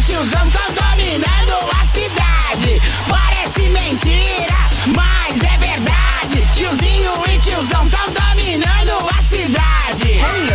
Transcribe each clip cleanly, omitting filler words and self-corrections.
e tiozão tão dominando a cidade. Parece mentira, mas é verdade. Tiozinho e tiozão tão dominando a cidade.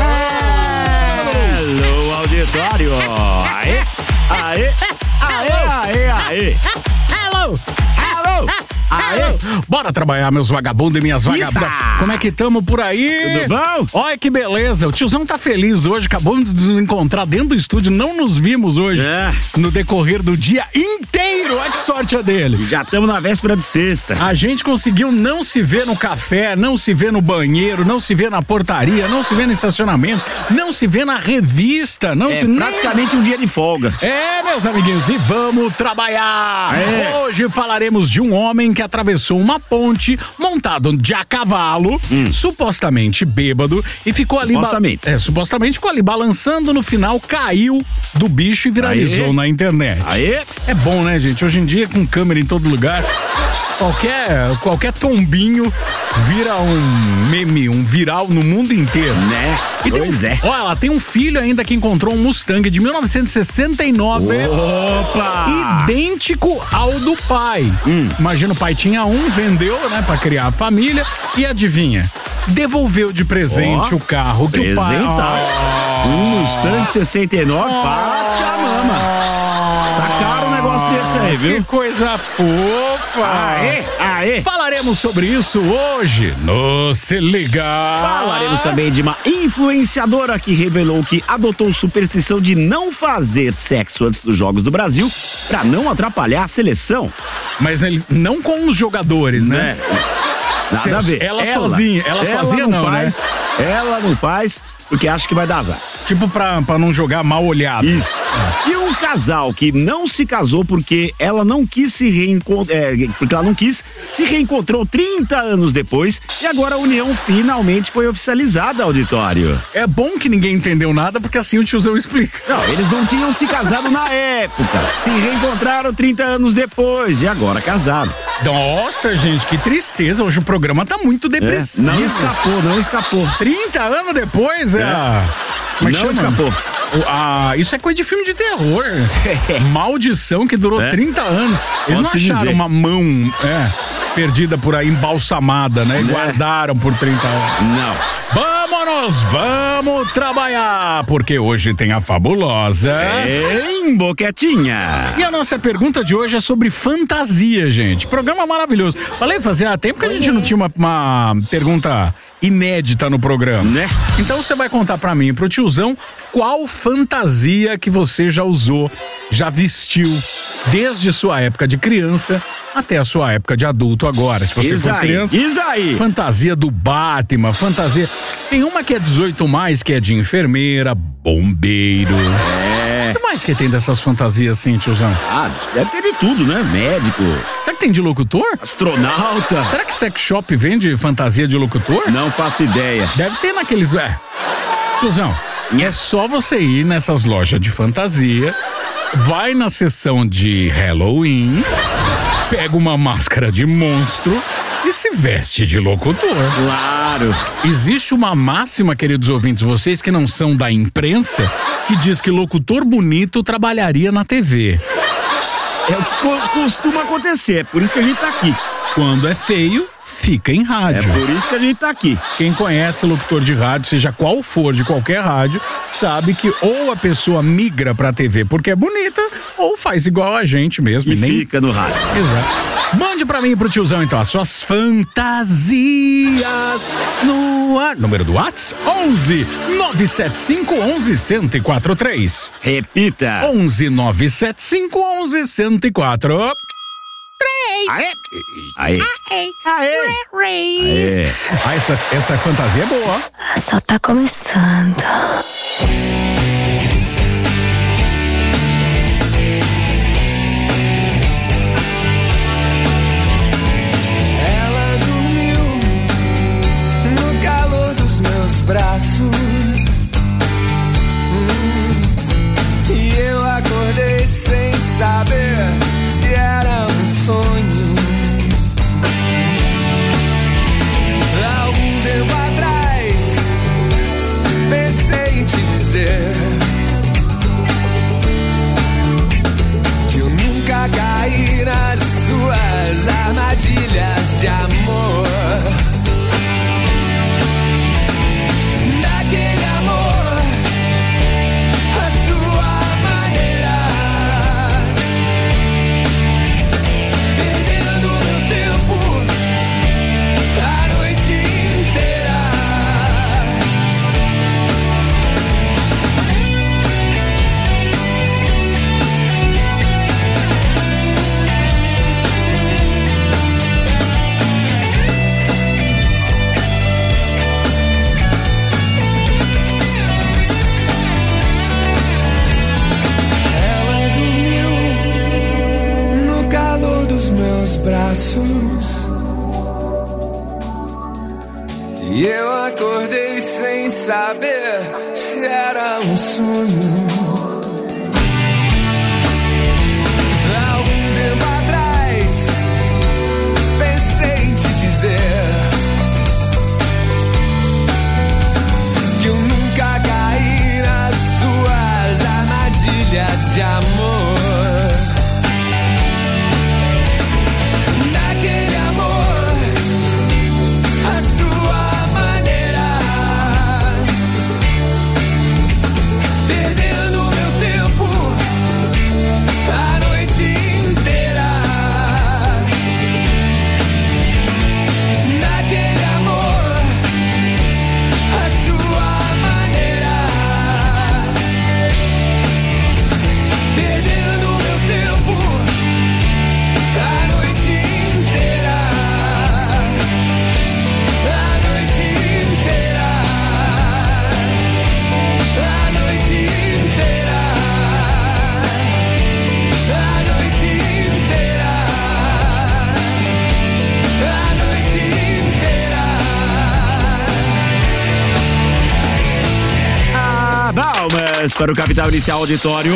Hello, auditório. Aê, aê, aê, aê, aê. Hello. Aê. Bora trabalhar, meus vagabundos e minhas vagabundas. Como é que tamo por aí? Tudo bom? Olha que beleza, o tiozão tá feliz hoje, acabamos de nos encontrar dentro do estúdio, não nos vimos hoje, no decorrer do dia inteiro, olha que sorte é dele. Já estamos na véspera de sexta. A gente conseguiu não se ver no café, não se ver no banheiro, não se ver na portaria, não se ver no estacionamento, não se ver na revista, praticamente um dia de folga. Meus amiguinhos, e vamos trabalhar. Hoje falaremos de um homem que atravessou uma ponte montado de a cavalo, supostamente bêbado, e ficou ali... Supostamente ficou ali balançando, no final caiu do bicho e viralizou na internet. É bom, né, gente? Hoje em dia, com câmera em todo lugar, qualquer tombinho vira um meme, um viral no mundo inteiro. Né? E olha, ela tem um filho ainda que encontrou um Mustang de 1969. Opa! Idêntico ao do pai. Imagina, o pai tinha um, vendeu, né, pra criar a família, e adivinha? Devolveu de presente o carro que o pai... Um Mustang 69, bate a mama. Está caro um negócio desse aí, viu? Que coisa fofa. Aê. Falaremos sobre isso hoje no Se Liga. Falaremos também de uma influenciadora que revelou que adotou superstição de não fazer sexo antes dos Jogos do Brasil pra não atrapalhar a seleção. Mas não com os jogadores, né? Nada a ver. Ela sozinha não faz, né? Ela não faz porque acha que vai dar azar. Tipo pra não jogar mal olhado. Isso. E um casal que não se casou porque ela não quis se reencontrou 30 anos depois e agora a união finalmente foi oficializada, auditório. É bom que ninguém entendeu nada porque assim o tiozão explica. Não, eles não tinham se casado na época, se reencontraram 30 anos depois e agora casaram. Nossa, gente, que tristeza, hoje o programa tá muito depressivo. Não escapou. 30 anos depois, Não escapou. Isso é coisa de filme de terror. Maldição que durou 30 anos. Eles não acharam uma mão perdida por aí, embalsamada, né? E guardaram por 30 anos. Não. Vamos trabalhar, porque hoje tem a fabulosa Em Boquetinha. E a nossa pergunta de hoje é sobre fantasia, gente. Programa maravilhoso. Falei fazer tempo que a gente não tinha uma pergunta inédita no programa, né? Então você vai contar pra mim e pro tiozão qual fantasia que você já usou, já vestiu, desde sua época de criança até a sua época de adulto agora. Se você for criança, fantasia do Batman, fantasia... Tem uma que é 18+, que é de enfermeira, bombeiro. O que mais que tem dessas fantasias assim, tiozão? Deve ter de tudo, né? Médico. Será que tem de locutor? Astronauta. Será que sex shop vende fantasia de locutor? Não faço ideia. Deve ter naqueles... Tiozão, é só você ir nessas lojas de fantasia, vai na seção de Halloween, pega uma máscara de monstro e se veste de locutor. Claro. Existe uma máxima, queridos ouvintes, vocês que não são da imprensa, que diz que locutor bonito trabalharia na TV. É o que costuma acontecer, é por isso que a gente tá aqui. Quando é feio, fica em rádio. É por isso que a gente tá aqui. Quem conhece locutor de rádio, seja qual for, de qualquer rádio, sabe que ou a pessoa migra pra TV porque é bonita, ou faz igual a gente mesmo. E nem fica no rádio. Exato. Mande pra mim e pro tiozão, então, as suas fantasias no ar. Número do WhatsApp, 11 975 11 1043. Repita. 11 975 11 1043. Aê. Essa fantasia é boa. Só tá começando. Ela dormiu no calor dos meus braços. E eu acordei sem saber se era um sonho. Algum tempo atrás pensei em te dizer E eu acordei sem saber se era um sonho. Algum tempo atrás pensei em te dizer que eu nunca caí nas suas armadilhas de amor. Naquele amor, a sua maneira, perdendo meu tempo a noite inteira. Naquele amor, a sua maneira, perdendo meu tempo a noite inteira. A noite inteira. A noite inteira. A noite inteira. A noite inteira. Ah, Balmas para o Capital Inicial Auditório.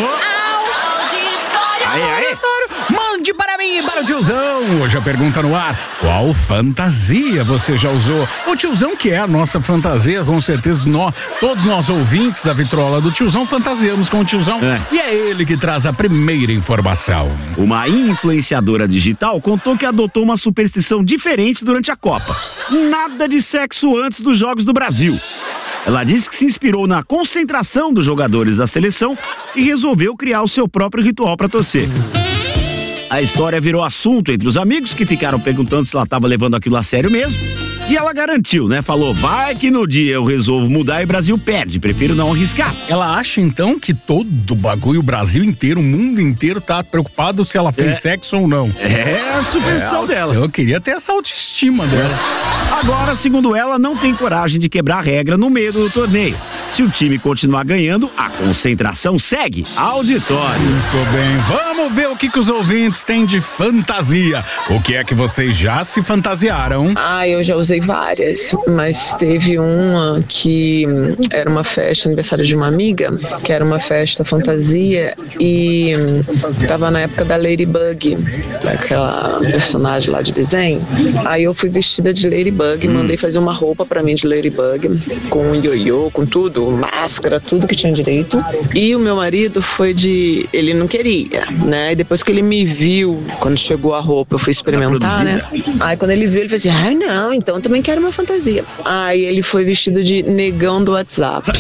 Aí. Mande para mim, para o tiozão. Hoje a pergunta no ar: qual fantasia você já usou? O tiozão, que é a nossa fantasia, com certeza todos nós ouvintes da Vitrola do Tiozão fantasiamos com o tiozão. E é ele que traz a primeira informação. Uma influenciadora digital contou que adotou uma superstição diferente durante a Copa. Nada de sexo antes dos Jogos do Brasil. Ela disse que se inspirou na concentração dos jogadores da seleção e resolveu criar o seu próprio ritual para torcer. A história virou assunto entre os amigos, que ficaram perguntando se ela estava levando aquilo a sério mesmo. E ela garantiu, né? Falou: vai que no dia eu resolvo mudar e o Brasil perde, prefiro não arriscar. Ela acha então que todo o bagulho, o Brasil inteiro, o mundo inteiro tá preocupado se ela fez sexo ou não. É a superstição dela. Eu queria ter essa autoestima dela. Agora, segundo ela, não tem coragem de quebrar a regra no meio do torneio. Se o time continuar ganhando, a concentração segue. Auditório. Muito bem, vamos ver o que os ouvintes têm de fantasia. O que é que vocês já se fantasiaram? Eu já usei várias, mas teve uma que era uma festa, aniversário de uma amiga, que era uma festa fantasia e tava na época da Ladybug, daquela personagem lá de desenho. Aí eu fui vestida de Ladybug, mandei fazer uma roupa pra mim de Ladybug, com ioiô, com tudo, máscara, tudo que tinha direito. E o meu marido foi ele não queria, né? E depois que ele me viu, quando chegou a roupa, eu fui experimentar, né? Aí quando ele viu, ele fez assim: não, então eu também quero uma fantasia. Aí ele foi vestido de negão do WhatsApp.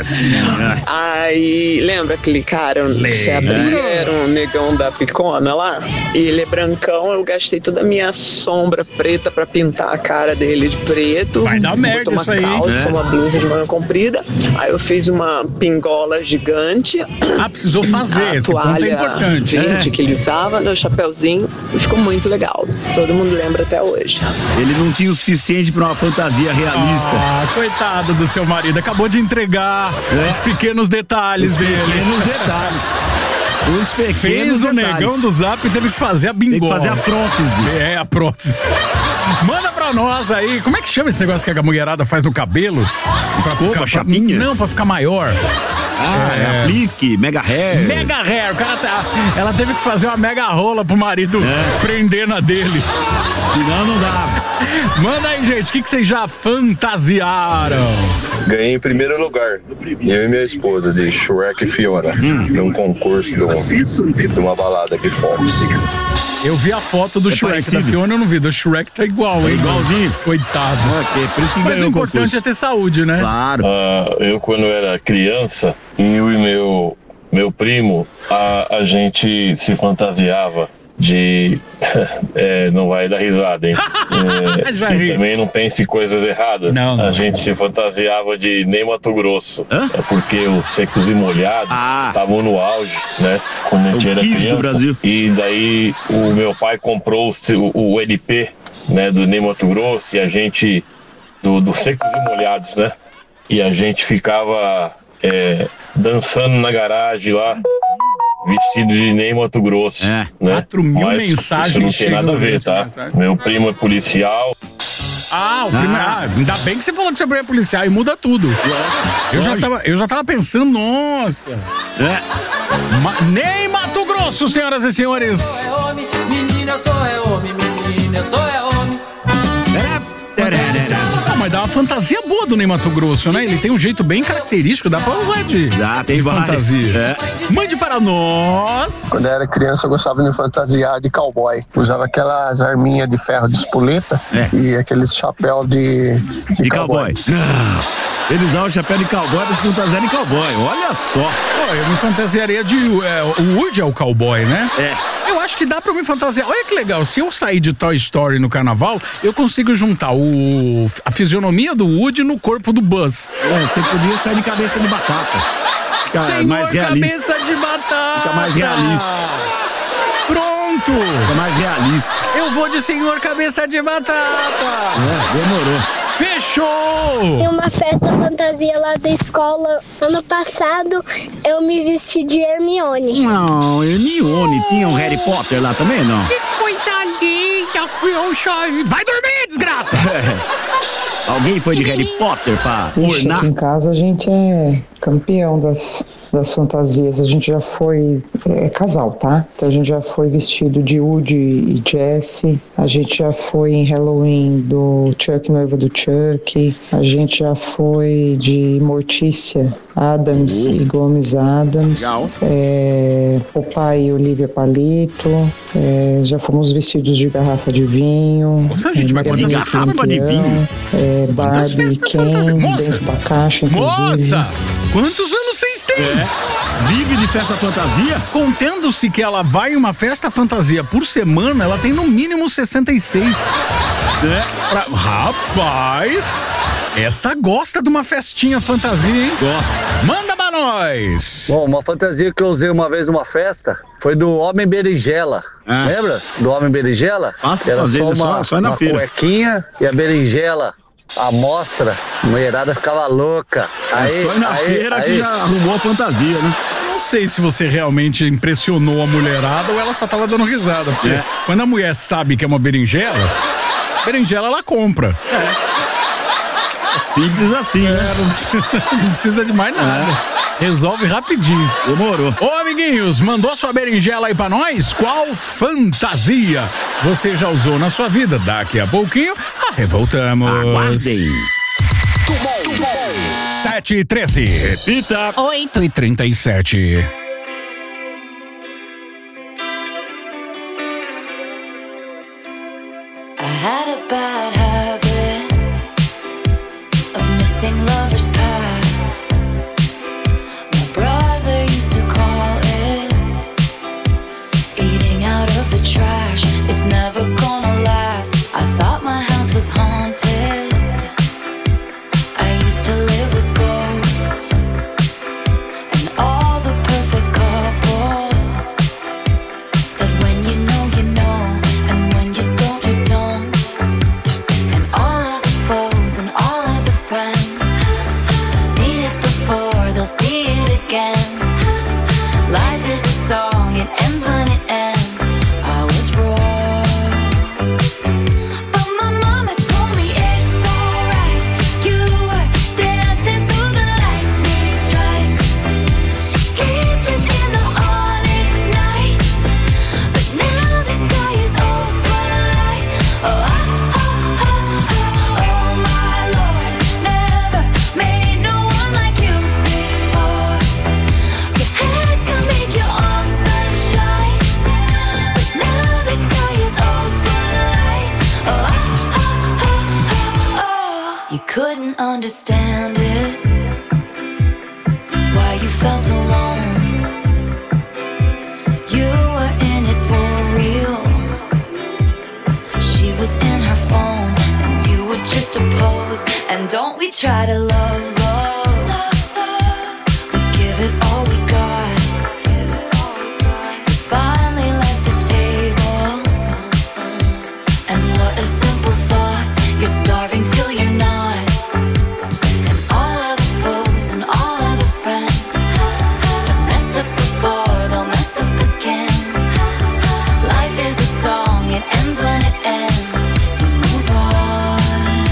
Aí, lembra aquele cara que você abria, era um negão da picona lá? E ele é brancão, eu gastei toda a minha sombra preta pra pintar a cara dele de preto. Vai dar merda isso aí. Uma calça, uma blusa de manga comprida. Aí eu fiz uma pingola gigante. Precisou fazer, esse ponto é importante. Verde que ele usava, no chapéuzinho, e ficou muito legal. Todo mundo lembra até hoje. Ele não tinha o suficiente pra uma fantasia realista. Coitado do seu marido, acabou de entregar os pequenos detalhes dele. Os pequenos Fez o detalhes. negão do Zap e teve que fazer a bingola. Tem que fazer a prótese. A prótese. Manda pra nós aí, como é que chama esse negócio que a mulherada faz no cabelo? Escova, chapinha? Não, pra ficar maior. Aplique, mega hair. Mega hair, o cara ela teve que fazer uma mega rola pro marido prender na dele. Senão não dá. Manda aí, gente, o que vocês já fantasiaram? Ganhei em primeiro lugar, eu e minha esposa, de Shrek e Fiona, num concurso de uma balada que fomos. Eu vi a foto do Shrek, parecido. da Fiona eu não vi, do Shrek tá igual, hein? Igualzinho. Coitado. Por isso que Mas o ganhou importante concurso. é ter saúde, né? Claro. Eu, quando era criança, eu e meu primo, a gente se fantasiava de... não vai dar risada, hein? Já ri. Também não pense coisas erradas. Não. A gente se fantasiava de Ney Mato Grosso. Hã? Porque os Secos e Molhados estavam no auge, né? Quando a gente era Kiss criança. do Brasil. E daí o meu pai comprou o LP, né, do Ney Mato Grosso, e a gente... Do Secos e Molhados, né? E a gente ficava dançando na garagem lá, vestido de Ney Mato Grosso. Né? 4 mil Mas mensagens isso não tem nada a ver, chegando, tá? mensagem. Meu primo é policial. Ah, o primeiro. Ainda bem que você falou que você é policial e muda tudo. Eu já tava pensando, nossa. Nem Mato Grosso, senhoras e senhores. Eu sou homem, menina, eu sou homem, menina, eu sou homem. Não, mas dá uma fantasia boa do Ney Mato Grosso, né? Ele tem um jeito bem característico, dá pra usar de fantasia. Mande para nós. Quando eu era criança, eu gostava de fantasiar de cowboy. Usava aquelas arminhas de ferro de espoleta e aqueles chapéu de cowboy. Ele usava o chapéu de cowboy pra se fantasiar de cowboy. Olha só. Eu me fantasiaria de... o Woody é o cowboy, né? Eu acho que dá pra me fantasiar. Olha que legal, se eu sair de Toy Story no carnaval, eu consigo juntar a fisionomia do Woody no corpo do Buzz. Você podia sair de cabeça de batata. Senhor, mais realista. cabeça de batata. Fica mais realista. Pronto. Fica mais realista. Eu vou de senhor cabeça de batata. Demorou. Fechou! Em uma festa fantasia lá da escola, ano passado, eu me vesti de Hermione. Não, Hermione. Tinha um Harry Potter lá também, não? Que coisa linda! Vai dormir, desgraça! Alguém foi de Harry Potter pra ornar? Aqui em casa a gente é campeão das fantasias. A gente já foi casal, tá? Então a gente já foi vestido de Woody e Jessie. A gente já foi em Halloween do Chuck, noiva do Chuck. A gente já foi de Mortícia Adams e Gomes Adams. Popeye e Olivia Palito. Já fomos vestidos de garrafa de vinho. Nossa, gente, mas quantas garrafas de vinho? Barbie, Ken, dentro da caixa, inclusive. Moça, quantos anos vocês têm? Vive de festa fantasia? Contendo-se que ela vai em uma festa fantasia por semana, ela tem no mínimo 66. Rapaz, essa gosta de uma festinha fantasia, hein? Gosta. Manda pra nós. Bom, uma fantasia que eu usei uma vez numa festa foi do Homem Berinjela. Lembra do Homem Berinjela? Era só na feira. Cuequinha e a berinjela. A mostra, a mulherada ficava louca. Só na feira que já arrumou a fantasia, né? Não sei se você realmente impressionou a mulherada ou ela só tava dando risada. Porque quando a mulher sabe que é uma berinjela ela compra. Simples assim, né? Não precisa de mais nada. Resolve rapidinho. Demorou. Ô, amiguinhos, mandou sua berinjela aí pra nós? Qual fantasia você já usou na sua vida? Daqui a pouquinho, voltamos. Aguardem. 7h13. Repita. 8h37. I had a bad habit of missing lovers past. My brother used to call it eating out of the trash. It's never gonna last. I thought my house was haunted. I used to live with ghosts and all the perfect couples said when you know, you know, and when you don't, you don't. And all of the foes and all of the friends have seen it before, they'll see it again. Life is a song, it ends when it ends. I was wrong, but my mama told me it's alright. You were dancing through the lightning strikes, sleepless in the onyx night. But now the sky is open light. Oh, oh, oh, oh, oh, oh my Lord, never made no one like you before. You had to make your own sunshine, but now the sky is open light. Oh, oh, oh, oh, oh. You couldn't understand it, why you felt alone. You were in it for real. She was in her phone and you were just a pose. And don't we try to love, we give it all we got. You finally left the table, and what a simple thought. You're starving till you're not. And all of the foes and all of the friends have messed up before, they'll mess up again. Life is a song, it ends when it ends. You move on.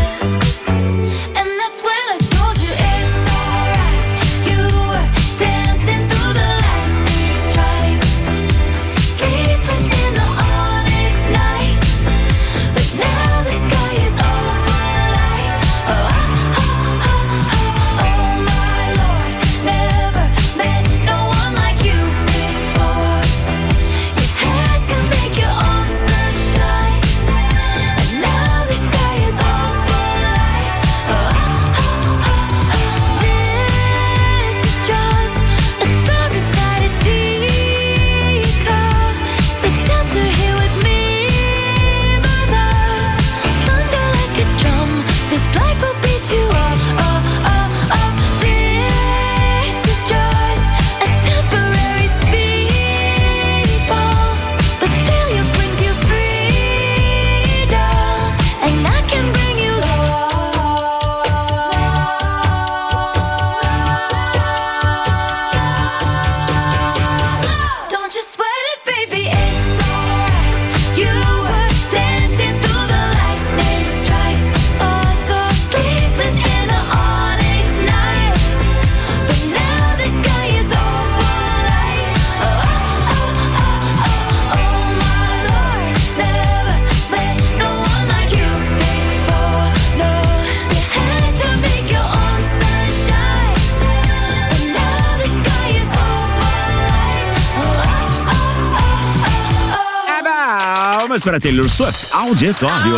Vamos para Taylor Swift, Auditório.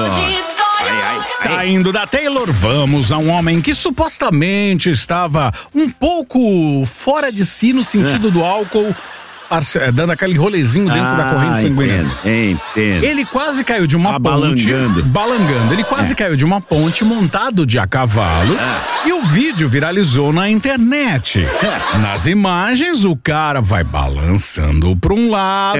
Saindo da Taylor, vamos a um homem que supostamente estava um pouco fora de si no sentido do álcool, dando aquele rolezinho dentro da corrente sanguínea. Entendo. Ele quase caiu de uma ponte. Balangando. Ele quase caiu de uma ponte montado de a cavalo e o vídeo viralizou na internet. Nas imagens, o cara vai balançando para um lado,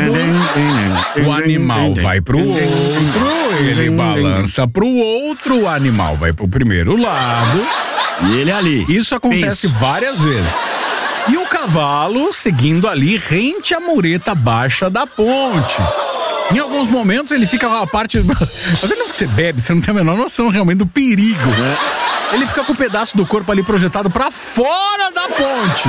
o animal vai pro outro, ele balança pro outro, o animal vai pro primeiro lado. E ele ali. Isso acontece várias vezes. E o cavalo seguindo ali rente à mureta baixa da ponte. Em alguns momentos ele fica com a parte... Tá vendo que você bebe? Você não tem a menor noção realmente do perigo. Ele fica com o pedaço do corpo ali projetado pra fora da ponte.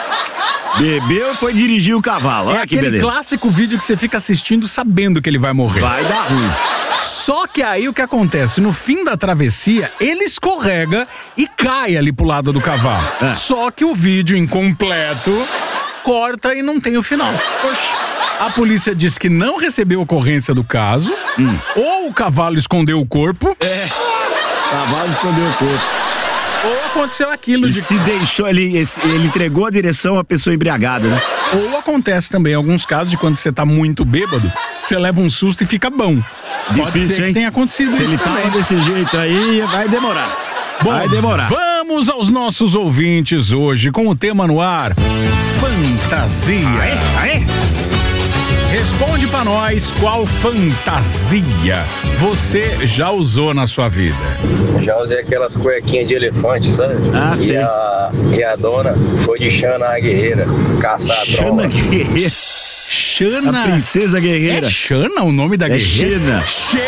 Bebeu, foi dirigir o cavalo. É aquele clássico vídeo que você fica assistindo sabendo que ele vai morrer. Vai dar ruim. Só que aí o que acontece? No fim da travessia, ele escorrega e cai ali pro lado do cavalo. Só que o vídeo incompleto corta e não tem o final. Oxi. A polícia diz que não recebeu ocorrência do caso, ou o cavalo escondeu o corpo. O cavalo escondeu o corpo. Ou aconteceu aquilo ele se deixou, ele entregou a direção à pessoa embriagada, né? Ou acontece também alguns casos de quando você tá muito bêbado, você leva um susto e fica bom. Difícil, pode ser que tenha acontecido se isso ele também. Tá desse jeito aí, vai demorar. Vai demorar. Vamos aos nossos ouvintes hoje com o tema no ar: fantasia. Aê. Responde pra nós qual fantasia você já usou na sua vida. Já usei aquelas cuequinhas de elefante, sabe? Sim. E a dona foi de Xana a Guerreira, caçar a Xana Guerreira. Xana. A princesa guerreira. É Xana o nome da guerreira? Xena.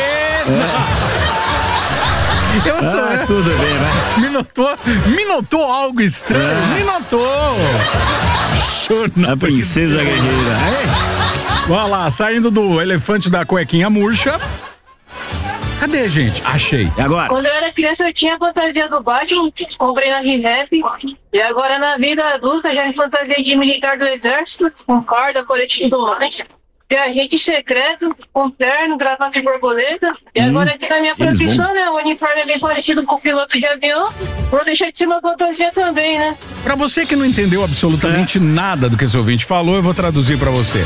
Eu sou. Tudo bem, vai. Me notou algo estranho? Me notou. Xana. A princesa guerreira. Olha lá, saindo do elefante da cuequinha murcha. Cadê, gente? Achei. E agora? Quando eu era criança, eu tinha a fantasia do Batman, comprei na ReHap. E agora, na vida adulta, já me fantasiei de militar do exército, com farda, colete e tudo mais. De agente secreto, com terno, gravata e borboleta. E agora aqui na minha profissão, né, o uniforme é bem parecido com o piloto de avião. Vou deixar de ser uma fantasia também, né? Pra você que não entendeu absolutamente nada do que esse ouvinte falou, eu vou traduzir pra você.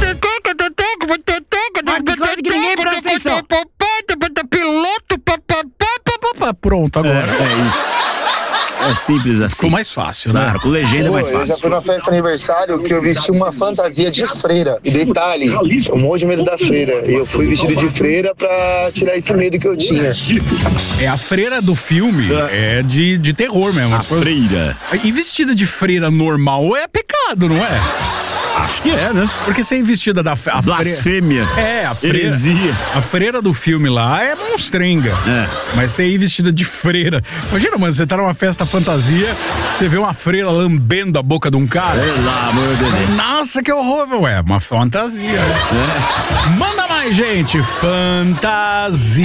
Pronto, agora. É isso. É simples assim. Ficou mais fácil, né? Claro, com legenda é mais fácil. Eu já fui na festa de aniversário que eu vesti uma fantasia de freira. E detalhe, eu morro de medo da freira. E eu fui vestido de freira pra tirar esse medo que eu tinha. É a freira do filme, é de terror mesmo. A freira. E vestida de freira normal é pecado, não é? Acho que é, né? Porque ser vestida da blasfêmia. A freira. Heresia. A freira do filme lá é monstrenga. Mas você ir vestida de freira. Imagina, mano, você tá numa festa fantasia, você vê uma freira lambendo a boca de um cara. Pelo amor de Deus. Nossa, que horror, ué. Uma fantasia. Manda mais, gente. Fantasia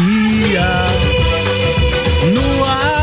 no ar.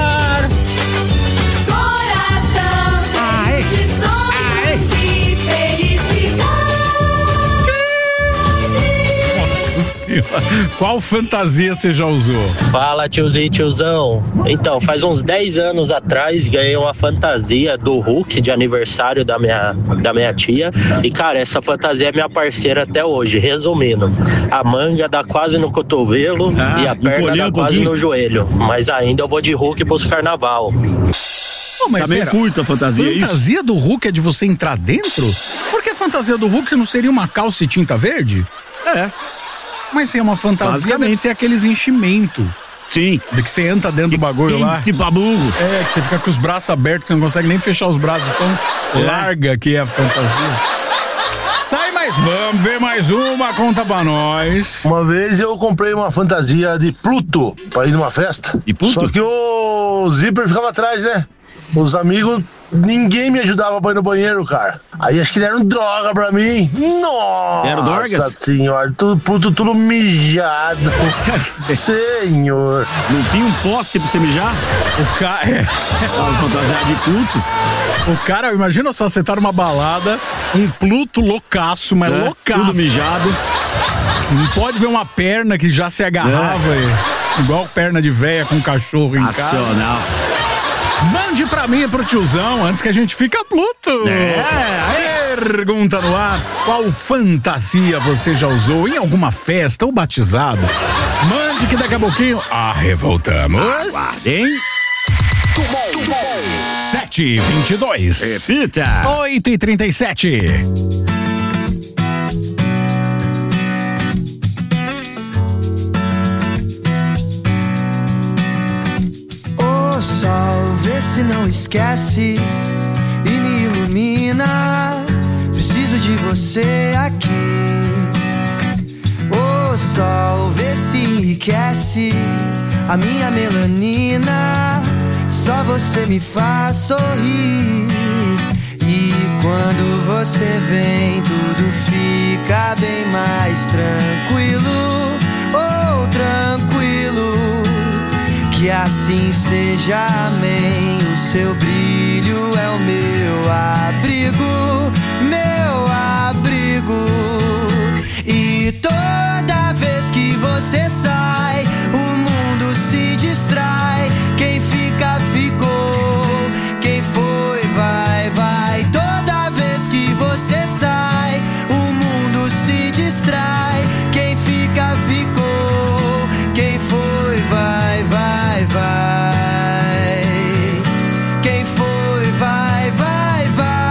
Qual fantasia você já usou? Fala, tiozinho e tiozão. Então, faz uns 10 anos atrás ganhei uma fantasia do Hulk de aniversário da minha tia. E, cara, essa fantasia é minha parceira até hoje. Resumindo, a manga dá quase no cotovelo e a perna dá quase no joelho. Mas ainda eu vou de Hulk pros carnaval. Mas tá meio curta a fantasia. Fantasia do Hulk é de você entrar dentro? Por que a fantasia do Hulk não seria uma calça e tinta verde? Mas se é uma fantasia, deve ser aqueles enchimentos. Sim. De que você entra dentro do bagulho lá. Tipo burro. É, que você fica com os braços abertos, você não consegue nem fechar os braços, tão larga que é a fantasia. Sai mais, vamos ver mais uma, conta pra nós. Uma vez eu comprei uma fantasia de Pluto pra ir numa festa. De Pluto? Só que o zíper ficava atrás, né? Os amigos, ninguém me ajudava pra ir no banheiro, cara. Aí acho que deram droga pra mim. Nossa! Deram drogas? Nossa senhora, tudo mijado. Senhor. Não tinha um poste pra você mijar? O cara... fantasia de Pluto. O cara, imagina só, você tá numa balada, um Pluto loucaço, mas loucaço. Tudo mijado. Não pode ver uma perna que já se agarrava, igual perna de véia com cachorro em casa. Nacional. Mande pra mim e pro tiozão antes que a gente fica pluto. Pergunta no ar: qual fantasia você já usou em alguma festa ou batizado? Mande que daqui a pouquinho revoltamos. Aguardem. 7h22. Repita. 8h37. O sol, vê se não esquece e me ilumina. Preciso de você aqui. O sol, vê se enriquece a minha melanina. Só você me faz sorrir. E quando você vem, tudo fica bem mais tranquilo. Oh, tranquilo. Que assim seja, amém. O seu brilho é o meu abrigo, meu abrigo. E toda vez que você sai, o mundo se distrai. Quem fica, ficou. Quem foi, vai, vai. Toda vez que você sai, o mundo se distrai. Quem fica, ficou. Quem foi, vai, vai, vai. Quem foi, vai, vai,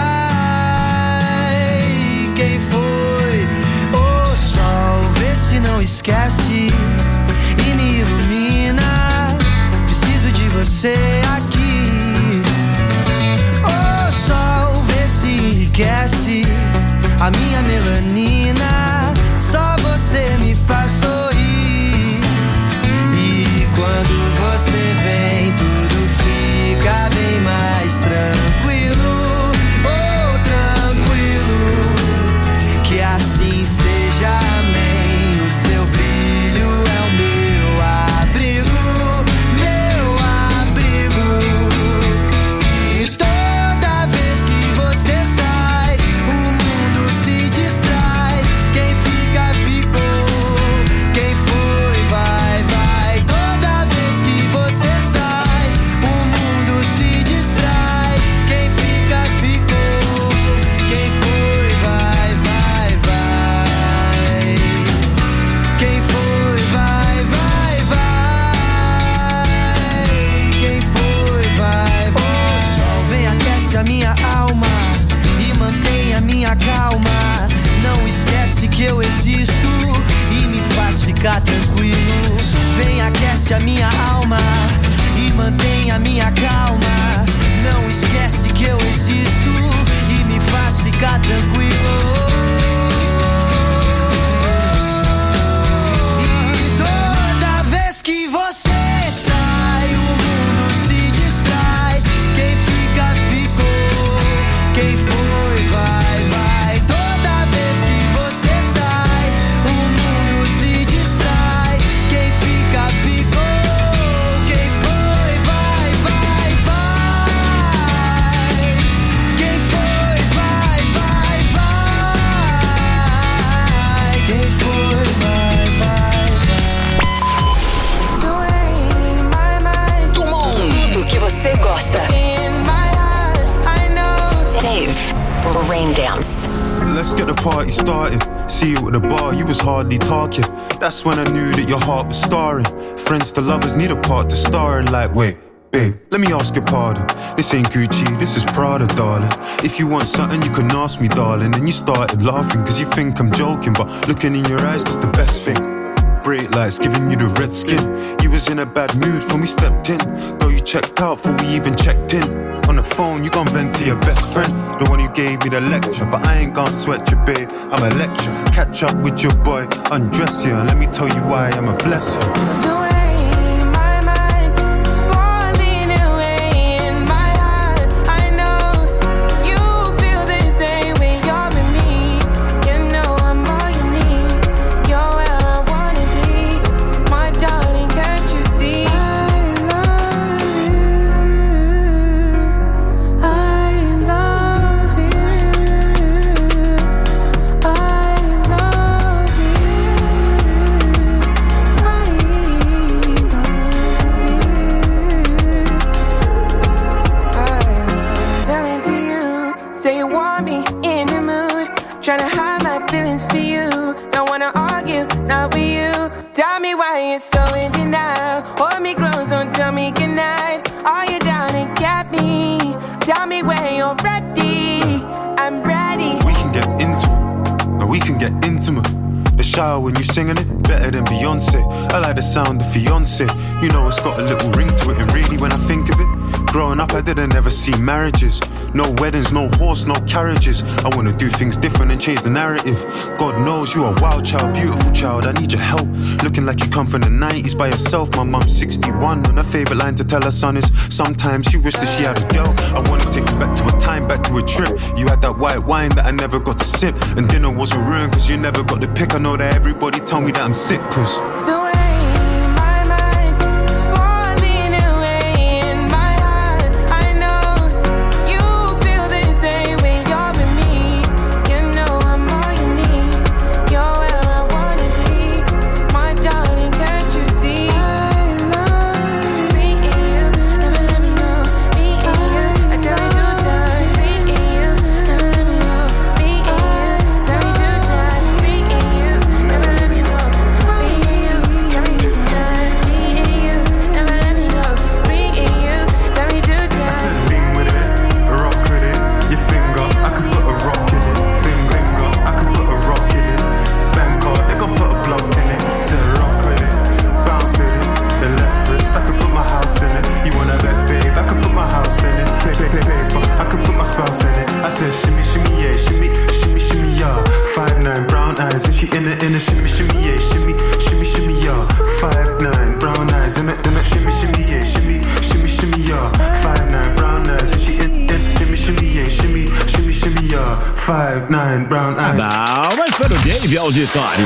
vai. Quem foi? O sol, vê se não esquece e me ilumina. Preciso de você aqui. O sol, vê se enriquece a minha melanina. Só você me faz sorrir. E quando você vem, tudo fica bem mais tranquilo. Oh, tranquilo. Que assim seja, amém. O seu brilho é o meu abrigo, meu abrigo. E toda vez que você sai, o mundo se distrai. Quem fica, ficou. Quem foi, vai, vai. Toda vez que você sai, o mundo se distrai. Quem fica, ficou. Quem foi, vai, vai, vai. Quem foi, vai, vai, vai. Quem foi, vai, vai. O sol vem, aquece a minha alma e mantém a minha calma. Não esquece que eu existo e me faz ficar tranquilo. Vem, aquece a minha alma e mantém a minha calma. Não esquece que eu existo e me faz ficar tranquilo. E toda vez que você sai, o mundo se distrai. Quem fica, ficou. Quem foi, vai, vai. Toda vez que você sai, o mundo se distrai. Quem fica, ficou. Quem foi, vai, vai, vai. Quem foi, vai, vai, vai. Quem foi, vai, vai, vai. Tudo que você gosta. Dave, Rain Dance. Let's get the party started. See you at the bar, you was hardly talking. That's when I knew that your heart was scarring. Friends to lovers need a part to star in. Like, wait, babe, let me ask your pardon. This ain't Gucci, this is Prada, darling. If you want something, you can ask me, darling. And you started laughing, cause you think I'm joking. But looking in your eyes, that's the best thing. Bright lights giving you the red skin. You was in a bad mood when we stepped in. Though you checked out before we even checked in. On the phone, you gon' vent to your best friend, the one who gave me the lecture. But I ain't gon' sweat you, babe, I'm a lecture. Catch up with your boy, undress you, and let me tell you why I'm a blessing. you. Say you want me in the mood. Tryna hide my feelings for you. Don't wanna argue, not with you. Tell me why you're so in denial. Hold me close, don't tell me goodnight. Are you down and get me? Tell me when you're ready. I'm ready. We can get into it, and we can get intimate. The shower when you singing it, better than Beyonce. I like the sound of fiance. You know it's got a little ring to it, and really when I think of it, growing up I didn't ever see marriages. No weddings, no horse, no carriages. I wanna do things different and change the narrative. God knows you are a wild child, beautiful child, I need your help. Looking like you come from the 90s by yourself. My mum's 61 and her favourite line to tell her son is sometimes she wished that she had a girl. I wanna take you back to a time, back to a trip. You had that white wine that I never got to sip, and dinner wasn't ruined cause you never got the pick. I know that everybody tell me that I'm sick cause Palmas para o Dave Auditório.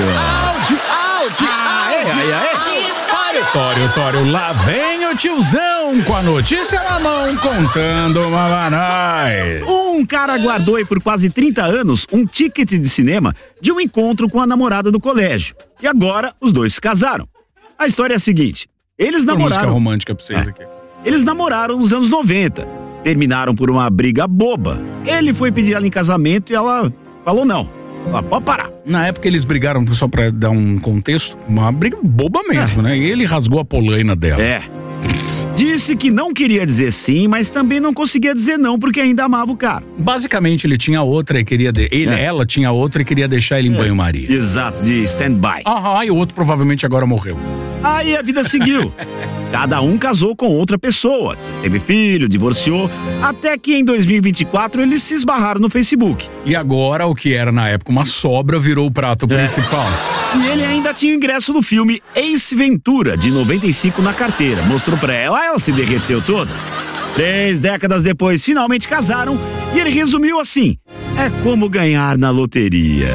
Auditório, lá vem o tiozão com a notícia na mão, contando uma pra nós. Um cara guardou aí por quase 30 anos um ticket de cinema de um encontro com a namorada do colégio. E agora os dois se casaram. A história é a seguinte, eles namoraram... música romântica pra vocês aqui. Eles namoraram nos anos 90, terminaram por uma briga boba. Ele foi pedir ela em casamento e ela falou não. Ela pode parar. Na época eles brigaram, só pra dar um contexto, uma briga boba mesmo, né? E ele rasgou a polaina dela. Disse que não queria dizer sim, mas também não conseguia dizer não porque ainda amava o cara. Basicamente ele tinha outra e queria... Ela tinha outra e queria deixar ele em banho-maria. Exato, de stand-by. E o outro provavelmente agora morreu. Aí a vida seguiu. Cada um casou com outra pessoa, teve filho, divorciou, até que em 2024 eles se esbarraram no Facebook. E agora o que era na época uma sobra virou o prato principal. E ele ainda tinha o ingresso do filme Ace Ventura, de 95 na carteira. Mostrou pra ela se derreteu toda. 3 décadas depois, finalmente casaram e ele resumiu assim: é como ganhar na loteria.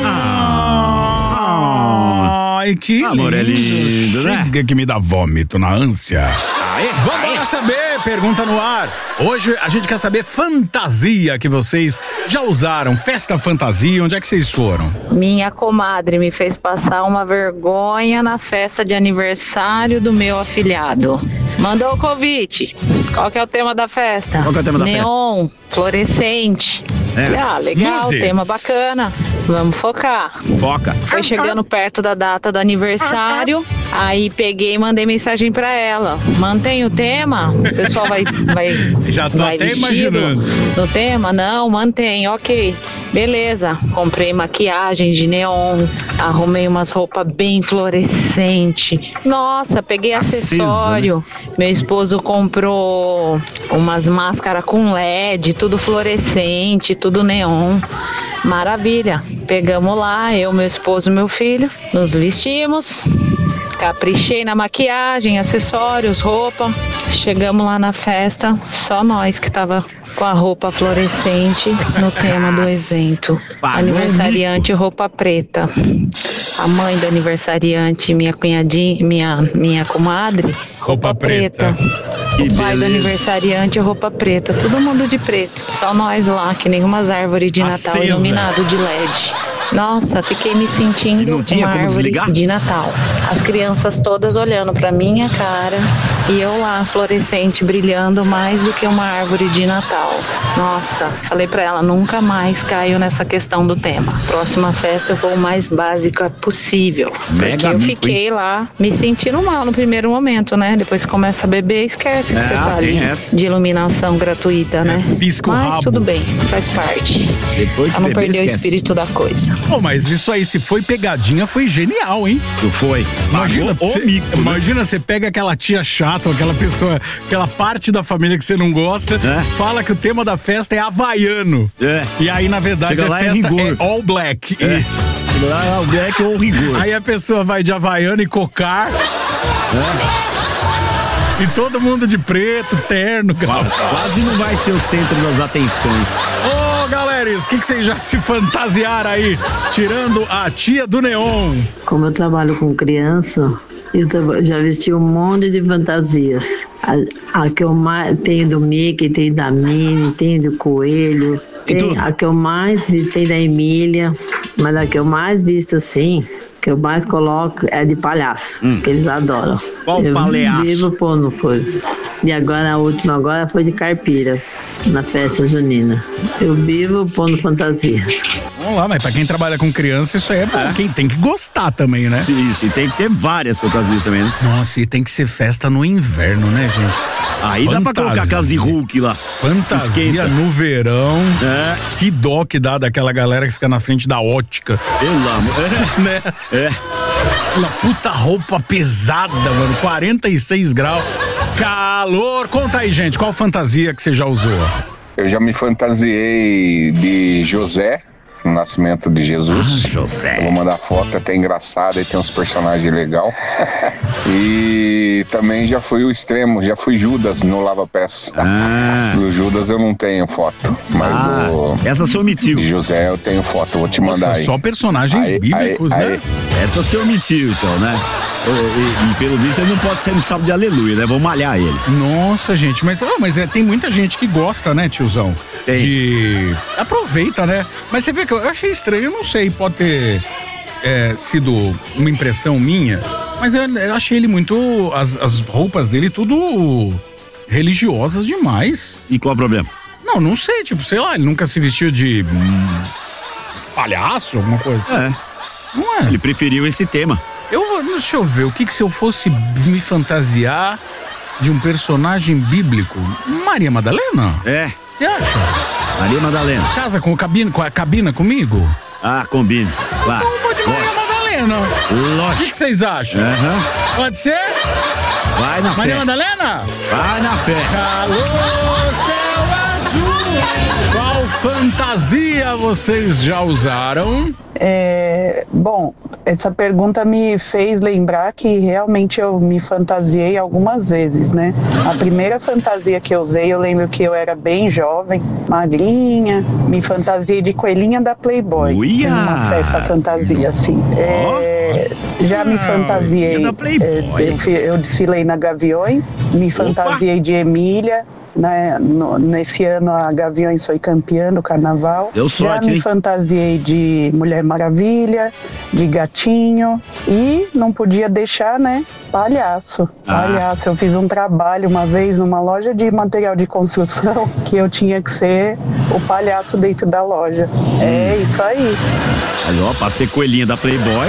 Ai, que amor, lindo. É lindo, né? Chega que me dá vômito na ânsia. Vamos lá saber, pergunta no ar. Hoje a gente quer saber fantasia que vocês já usaram, festa fantasia, onde é que vocês foram? Minha comadre me fez passar uma vergonha na festa de aniversário do meu afilhado. Mandou o convite. Qual que é o tema da festa? Qual que é o tema da festa? Neon, fluorescente. Legal, Luzes. tema bacana. Vamos focar. Foca. Foi chegando perto da data do aniversário, aí peguei e mandei mensagem pra ela. Mantém o tema? O pessoal vai já tô vai até vestido imaginando. no tema? Não, mantém, ok. Beleza, comprei maquiagem de neon, arrumei umas roupas bem fluorescente. Nossa, peguei acessório. Meu esposo comprou umas máscaras com LED, tudo fluorescente, tudo neon. Maravilha. Pegamos lá, eu, meu esposo e meu filho, nos vestimos. Caprichei na maquiagem, acessórios, roupa. Chegamos lá na festa, só nós que tava com a roupa fluorescente no tema do evento. Aniversariante, roupa preta. A mãe do aniversariante, minha cunhadinha, minha comadre, roupa preta. O pai do aniversariante, roupa preta. Todo mundo de preto. Só nós lá, que nem umas árvores de Natal iluminado de LED. Nossa, fiquei me sentindo uma árvore de Natal. As crianças todas olhando pra minha cara e eu lá, fluorescente, brilhando mais do que uma árvore de Natal. Nossa, falei pra ela, nunca mais caio nessa questão do tema. Próxima festa eu vou o mais básica possível. Porque eu fiquei lá me sentindo mal no primeiro momento, né? Depois que começa a beber, esquece que você tá ali de iluminação gratuita, né? Pisca o mas rabo. tudo bem, faz parte. Depois pra não perder o espírito da coisa. Pô, mas isso aí, se foi pegadinha, foi genial, hein? Foi. Imagina, você pega aquela tia chata, aquela pessoa, aquela parte da família que você não gosta, fala que o tema da festa é havaiano. E aí, na verdade, chega a lá, festa rigor. é all black. Isso. Chega lá, all black ou rigor. Aí a pessoa vai de havaiano e cocar. E todo mundo de preto, terno. Quase não vai ser o centro das atenções. Ô, galera, o que vocês já se fantasiaram aí? Tirando a tia do neon. Como eu trabalho com criança, eu já vesti um monte de fantasias. A que eu mais tenho do Mickey, tem da Minnie, tem do Coelho. A que eu mais vi tem da Emília, mas a que eu mais visto assim, que eu mais coloco é de palhaço, que eles adoram. Qual palhaço? Eu vivo pondo coisas. E agora a última agora foi de caipira, na festa junina. Eu vivo pondo fantasia. Vamos lá, mas pra quem trabalha com criança, isso aí é bom. Quem tem que gostar também, né? Isso, e tem que ter várias fantasias também, né? Nossa, e tem que ser festa no inverno, né, gente? Aí dá pra colocar aquelas de Hulk lá. Fantasia Esquenta. no verão. Que dó que dá daquela galera que fica na frente da ótica. Pelo amor. Né? Uma puta roupa pesada, mano. 46 graus. Calor. Conta aí, gente, qual fantasia que você já usou? Eu já me fantasiei de José, no nascimento de Jesus. José. Eu vou mandar foto, até engraçada, e tem uns personagens legais. E também já fui o extremo, já fui Judas no Lava Pés. Do Judas eu não tenho foto, mas essa você omitiu. De José eu tenho foto, vou te mandar aí. Só personagens bíblicos, né? Essa você omitiu, então, né? E pelo visto ele não pode ser no sábado de aleluia, né? Vamos malhar ele. Nossa, gente, mas tem muita gente que gosta, né, tiozão? Aproveita, né? Mas você vê que eu achei estranho, eu não sei, pode ter sido uma impressão minha, mas eu achei ele muito, as roupas dele tudo religiosas demais. E qual o problema? Não sei, tipo, sei lá, ele nunca se vestiu de palhaço, alguma coisa assim. Não é? Ele preferiu esse tema. Deixa eu ver, o que se eu fosse me fantasiar de um personagem bíblico? Maria Madalena? Você acha? Maria Madalena. Casa com a cabina comigo? Combine. Claro. Vamos de Maria Madalena. Lógico. O que vocês acham? Pode ser? Vai na Maria fé. Madalena? Vai na fé. Calor, céu azul. Qual fantasia vocês já usaram? Bom, essa pergunta me fez lembrar que realmente eu me fantasiei algumas vezes, né? A primeira fantasia que eu usei, eu lembro que eu era bem jovem, magrinha, me fantasiei de coelhinha da Playboy. Numa festa fantasia, assim. Já me fantasiei, eu desfilei na Gaviões, me fantasiei de Emília. Nesse ano a Gaviões foi campeã do carnaval. Deu sorte, já me fantasiei de Mulher Maravilha, de gatinho e não podia deixar, né? Palhaço. Eu fiz um trabalho uma vez numa loja de material de construção que eu tinha que ser o palhaço dentro da loja. É isso aí. Olha, pra ser coelhinha da Playboy,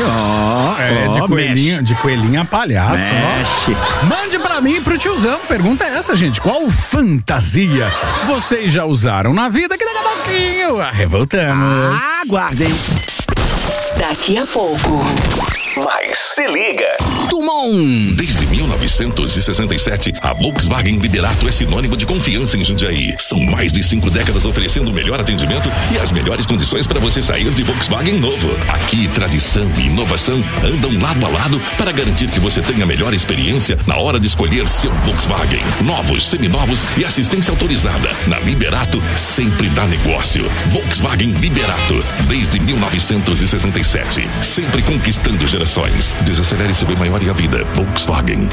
de coelhinha palhaço. Mexe. Mande pra mim e pro tiozão. Pergunta é essa, gente. Qual fantasia vocês já usaram na vida? Que daqui a pouquinho voltamos. Aguardem. Daqui a pouco. Mas se liga. Dumont. Desde 1967, a Volkswagen Liberato é sinônimo de confiança em Jundiaí. São mais de 5 décadas oferecendo o melhor atendimento e as melhores condições para você sair de Volkswagen novo. Aqui, tradição e inovação andam lado a lado para garantir que você tenha a melhor experiência na hora de escolher seu Volkswagen. Novos, seminovos e assistência autorizada. Na Liberato, sempre dá negócio. Volkswagen Liberato, desde 1967. Sempre conquistando gerações. Desacelere seu bem maior e a vida. Volkswagen.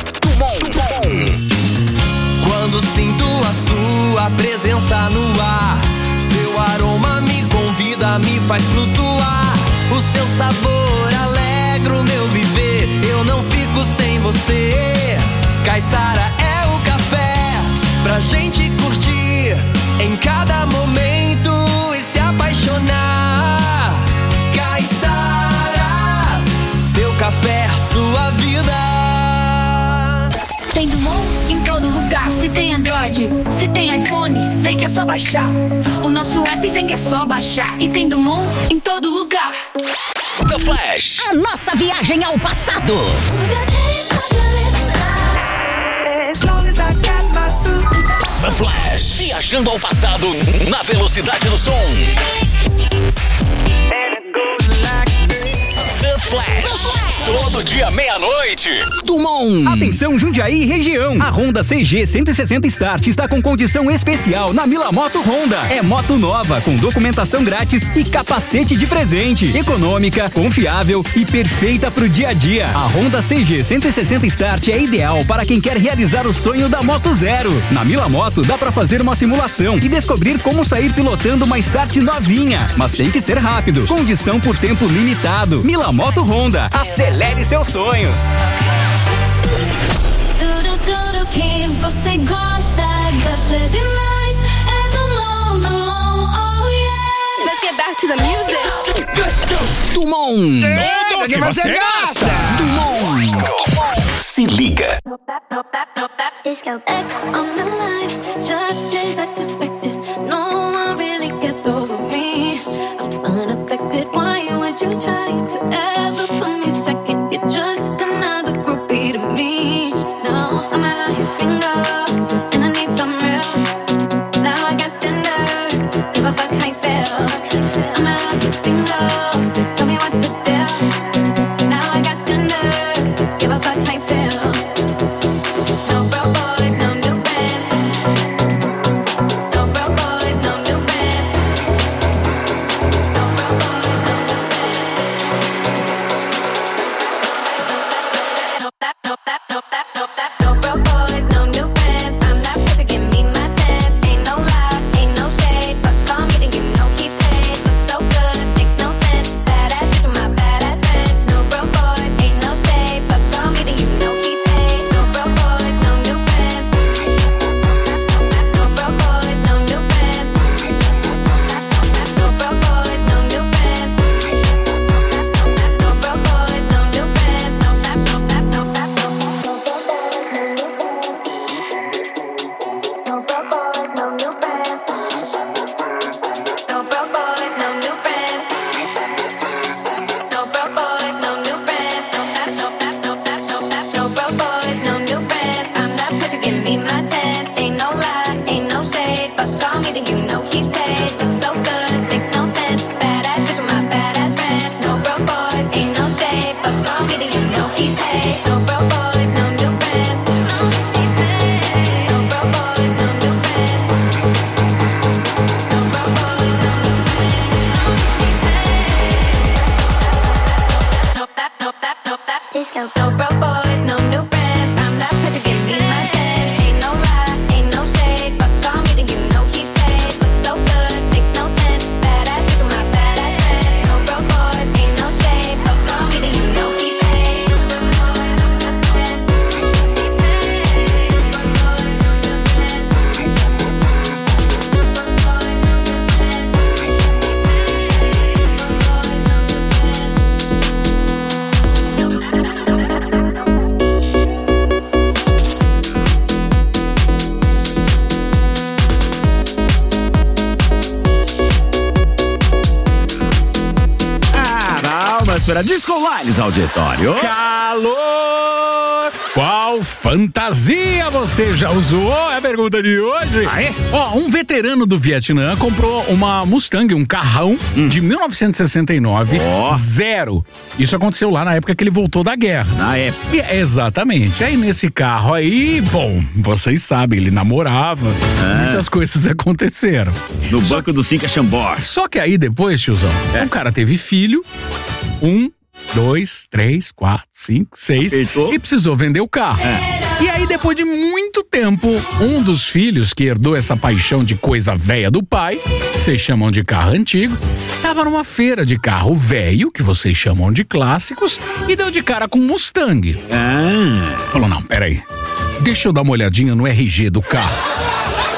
Quando sinto a sua presença no ar, seu aroma me convida, me faz flutuar. O seu sabor alegra o meu viver, eu não fico sem você. Caiçara é o café pra gente curtir em cada momento e se apaixonar. Caiçara, seu café, sua vida. Tem Dumont em todo lugar. Se tem Android, se tem iPhone, vem que é só baixar. O nosso app vem que é só baixar. E tem Dumont em todo lugar. The Flash, a nossa viagem ao passado. The Flash, viajando ao passado na velocidade do som. The Flash. Todo dia, meia-noite. Dumont. Atenção, Jundiaí e região. A Honda CG 160 Start está com condição especial na Mila Moto Honda. É moto nova, com documentação grátis e capacete de presente. Econômica, confiável e perfeita pro dia a dia. A Honda CG 160 Start é ideal para quem quer realizar o sonho da Moto Zero. Na Mila Moto dá para fazer uma simulação e descobrir como sair pilotando uma Start novinha. Mas tem que ser rápido. Condição por tempo limitado. Mila Moto Honda. Acelere seus sonhos. Tudo que você gosta demais. É Dumont, oh yeah. Let's get back to the music. Let's go. Dumont. Tudo que você gosta. Dumont. Se liga. X on the line, just as I suspected. No one really gets over me. I'm unaffected. Why would you try to ever put me second? You're just another groupie to me. No, I'm out here single, and I need some real. Now I got standards, if I fuck I fail. I'm out here single, tell me what's the deal. Now I got standards, if I fuck I fail. No broke boys, no new bands. No broke boys, no new bands. No broke boys, no new bands. No broke boys, no new bands. I'm that bitch, give me my tens. Ain't no lie, ain't no shade, but call me then you know he paid. Looks so good, makes no sense. Badass bitch with my badass friends. No broke boys, ain't no shade, but call me then you know he paid. No broke boys, no new bands. No broke boys, no new bands. No broke boys, no new bands. No broke boys, no new bands. No tap, no tap, no tap, no tap. No broke boys, no new bands. No broke boys, no new bands. No broke boys, no new bands. No tap, no tap, no tap, no tap. No broke boys, no new bands. I'm that bitch, you give me my tens. Ain't no lie, ain't no shade, but call me then you know he paid. Looks so good, makes no sense. Badass bitch with my badass friends. No broke boys, ain't no shade, but call me then you know he paid. No broke boys, no new bands. No broke boys, no new bands. No broke boys, no new bands. No tap, no tap, no tap. Disco. No broke boys, no new friends. I'm that bitch, you give me my tens. Ain't no lie, ain't no shade, but call me then you know he paid. Looks so good, makes no sense. Badass bitch with my badass friends. No broke boys, ain't no shade, but call me then you know he paid. Palmas para Disco Lines Auditório. Calor! Qual fantasia você já usou? É a pergunta de hoje. Ó, um veterano do Vietnã comprou uma Mustang, um carrão de 1969, zero. Isso aconteceu lá na época que ele voltou da guerra. Na época. Exatamente. Aí nesse carro aí, bom, vocês sabem, ele namorava, muitas coisas aconteceram. No banco do Cinca Chambord. Só que aí depois, tiozão, o cara teve filho, 1, 2, 3, 4, 5, 6 e precisou vender o carro. E aí, depois de muito tempo, um dos filhos que herdou essa paixão de coisa velha do pai, vocês chamam de carro antigo, tava numa feira de carro velho, que vocês chamam de clássicos, e deu de cara com um Mustang. Falou, não, peraí, deixa eu dar uma olhadinha no RG do carro.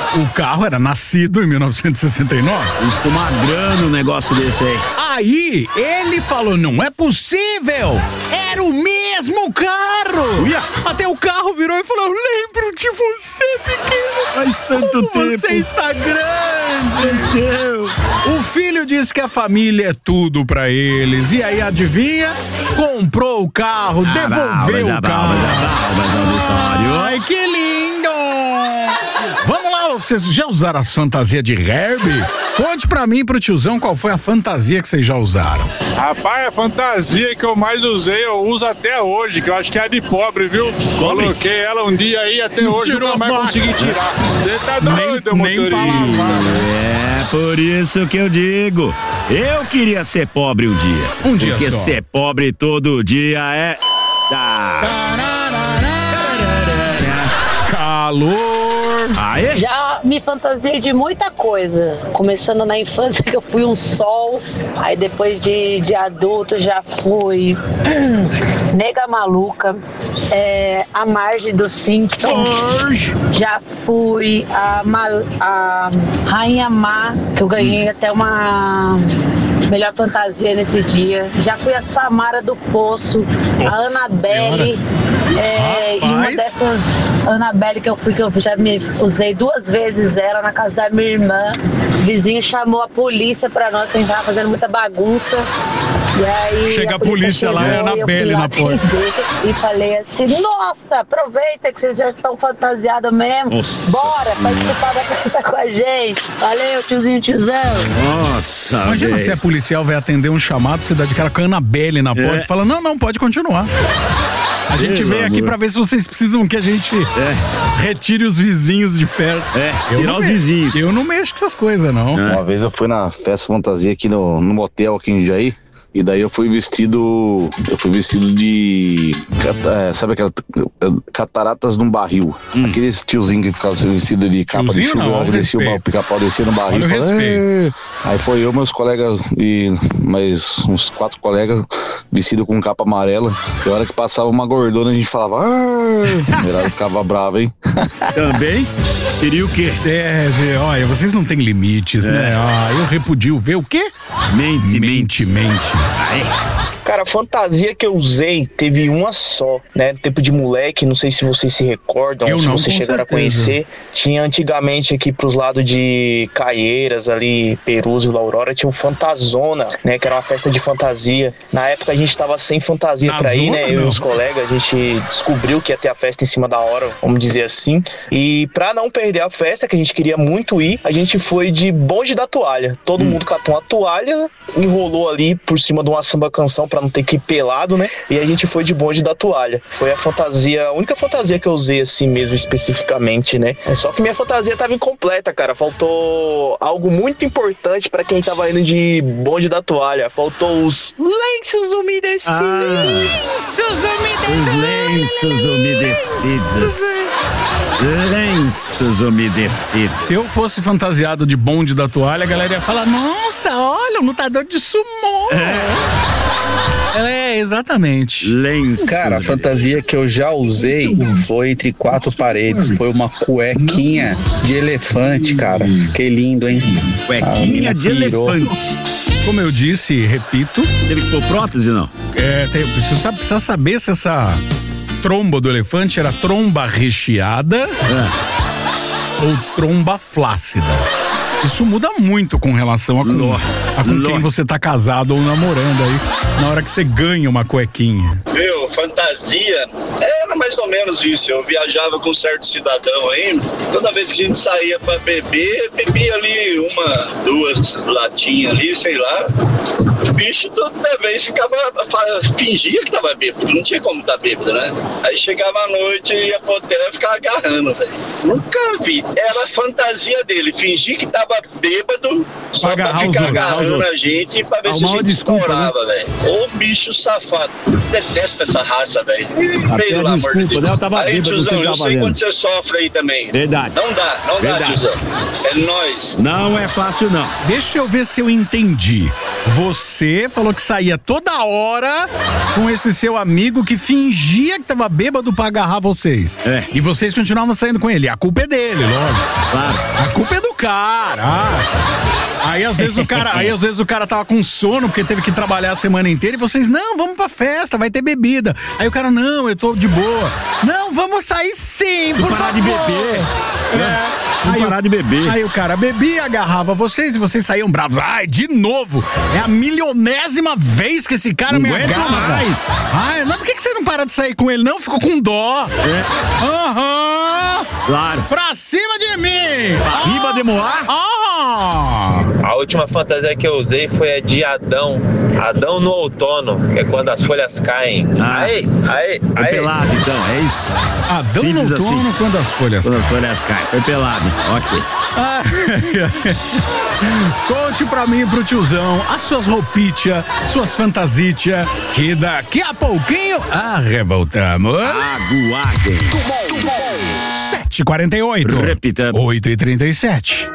O carro era nascido em 1969. Isso uma grana um negócio desse aí. Aí, ele falou, não é possível! Era o mesmo carro! Até o carro virou e falou, lembro de você, pequeno! Faz tanto tempo. Você está grande! O filho disse que a família é tudo pra eles. E aí, adivinha? Comprou o carro, devolveu o carro. Ai, que lindo! Vamos lá, vocês já usaram as fantasias de Herbie? Conte pra mim e pro tiozão qual foi a fantasia que vocês já usaram. Rapaz, a fantasia que eu mais usei, eu uso até hoje, que eu acho que é a de pobre, viu? Pobre? Coloquei ela um dia aí, até hoje Tirou nunca mais mais. consegui tirar. Você tá doido, motorista? É por isso que eu digo, eu queria ser pobre um dia. Porque só. ser pobre todo dia é... Calor. Aê? Já me fantasiei de muita coisa. Começando na infância que eu fui um sol. Aí depois de adulto já fui Nega Maluca. A Marge dos Simpsons. Já fui a Rainha Má, que eu ganhei até uma melhor fantasia nesse dia. Já fui a Samara do Poço. A Annabelle. E uma dessas Annabelle que eu já me usei 2 vezes ela na casa da minha irmã. O vizinho chamou a polícia pra nós, que a gente tava fazendo muita bagunça. E aí chega a polícia lá, é a Annabelle na porta. E falei assim, nossa, aproveita que vocês já estão fantasiados mesmo. Nossa, bora participar da festa com a gente. Valeu, tiozão. Nossa, imagina véio. se é policial, vai atender um chamado, você dá de cara com a Annabelle na porta e fala, não, pode continuar. A gente veio aqui pra ver se vocês precisam que a gente retire os vizinhos de perto. Tirar os vizinhos. Eu não mexo com essas coisas, não. Uma vez eu fui na festa fantasia aqui no motel aqui em Jair. E daí eu fui vestido de, sabe aquela cataratas num barril. Aqueles tiozinho que ficava vestido de capa de chuva, descia o pica-pau, descia no barril. Aí foi eu, meus colegas e mais uns 4 colegas vestidos com capa amarela. E a hora que passava uma gordona a gente falava, ela ficava brava, hein? Também? Seria o quê? Olha, vocês não têm limites, né? Eu repudio ver o quê? Mente. Cara, a fantasia que eu usei teve uma só, né? Tempo de moleque, não sei se vocês se recordam, se vocês chegaram a conhecer. Tinha antigamente aqui pros lados de Caieiras, ali, Perus e Aurora, tinha um Fantazona, né? Que era uma festa de fantasia. Na época a gente tava sem fantasia pra ir, né? Eu e os colegas, a gente descobriu que ia ter a festa em cima da hora, vamos dizer assim. E pra não perder a festa, que a gente queria muito ir, a gente foi de bonde da toalha. Todo mundo catou uma toalha, enrolou ali por cima de uma samba canção pra não ter que ir pelado, né? E a gente foi de bonde da toalha. Foi a única fantasia que eu usei assim mesmo, especificamente, né? Só que minha fantasia tava incompleta, cara. Faltou algo muito importante pra quem tava indo de bonde da toalha. Faltou os lenços umedecidos. Lenços umedecidos. Se eu fosse fantasiado de bonde da toalha, a galera ia falar, nossa, olha, um lutador de sumô. Exatamente. Lenços. Cara, a fantasia que eu já usei foi entre 4 paredes. Foi uma cuequinha de elefante, cara. Fiquei lindo, hein? Cuequinha de elefante. Como eu disse e repito. Teve que pôr prótese, não? Precisa saber se essa tromba do elefante era tromba recheada ou tromba flácida. Isso muda muito com relação a com quem você tá casado ou namorando aí, na hora que você ganha uma cuequinha. Viu, fantasia era mais ou menos isso. Eu viajava com um certo cidadão aí, toda vez que a gente saía pra beber, bebia ali 1, 2 latinhas ali, sei lá. O bicho toda vez fingia que tava bêbado, porque não tinha como estar bêbado, né? Aí chegava à noite e ia pro hotel e ficava agarrando, velho. Nunca vi. Era a fantasia dele, fingir que tava bêbado só pra ficar agarrando a gente e pra ver se a gente estourava, velho. Ô bicho safado. Detesto essa raça, velho. Pelo amor de Deus. Eu tava aí, bêbado, tiozão, eu sei valendo. quanto você sofre aí também. Verdade. Não dá, tiozão. É nóis. Não é fácil, não. Deixa eu ver se eu entendi. Você falou que saía toda hora com esse seu amigo que fingia que tava bêbado pra agarrar vocês. E vocês continuavam saindo com ele. A culpa é dele, lógico. Claro. A culpa é do cara. Aí às vezes o cara tava com sono porque teve que trabalhar a semana inteira e vocês, não, vamos pra festa, vai ter bebida. Aí o cara, não, eu tô de boa. Não, vamos sair sim, por parar favor. de beber. Aí parar de beber. Aí o cara bebia, agarrava vocês e vocês saíam bravos. Ai, de novo, é a milionésima vez que esse cara me agarra. Mais. Ai, não, por que você não para de sair com ele não? Ficou com dó. Claro. Pra cima de mim. Arriba de Moá. A última fantasia que eu usei foi a de Adão. Adão no outono, que é quando as folhas caem. Aí. Foi pelado, então, é isso. Adão Simples no outono assim. quando as folhas Quando as folhas caem. Foi pelado, ok. Conte pra mim e pro tiozão as suas roupitas, suas fantasitas, que daqui a pouquinho revoltamos. Aguardem. 7h48. Repita. 8h37.